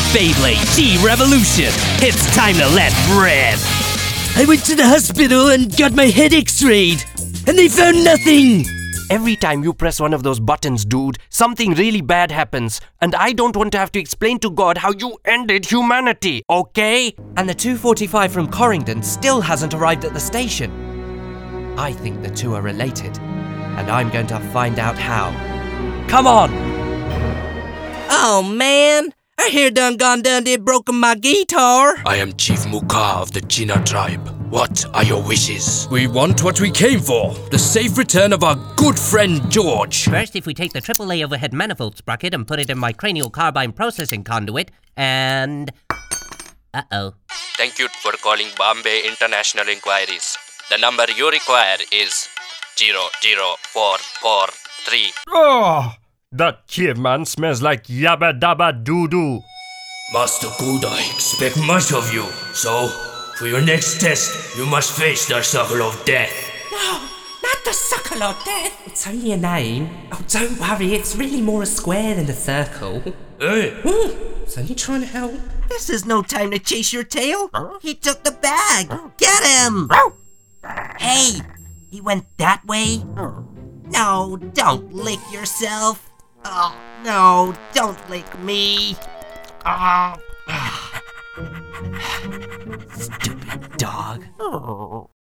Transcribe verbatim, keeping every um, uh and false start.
Beyblade G-Revolution. It's time to let rip. I went to the hospital and got my head x-rayed, and they found nothing. Every time you press one of those buttons, dude, something really bad happens. And I don't want to have to explain to God how you ended humanity, okay? And the two forty-five from Corrington still hasn't arrived at the station. I think the two are related, and I'm going to find out how. Come on! Oh man, I hear done gone done did broken my guitar. I am Chief Muka of the Jina tribe. What are your wishes? We want what we came for, the safe return of our good friend George. First, if we take the triple A overhead manifold sprocket and put it in my cranial carbine processing conduit, and... Uh-oh. Thank you for calling Bombay International Inquiries. The number you require is zero zero four four three. Oh, that caveman smells like yabba dabba doo-doo. Master Good, I expect much of you. So, for your next test, you must face the circle of death. No, not the circle of death. It's only a name. Oh, don't worry, it's really more a square than a circle. Hey! Mm, it's only trying to help. This is no time to chase your tail. He took the bag. Get him! Hey, he went that way? No, don't lick yourself. Oh, no, don't lick me. Oh. Stupid dog.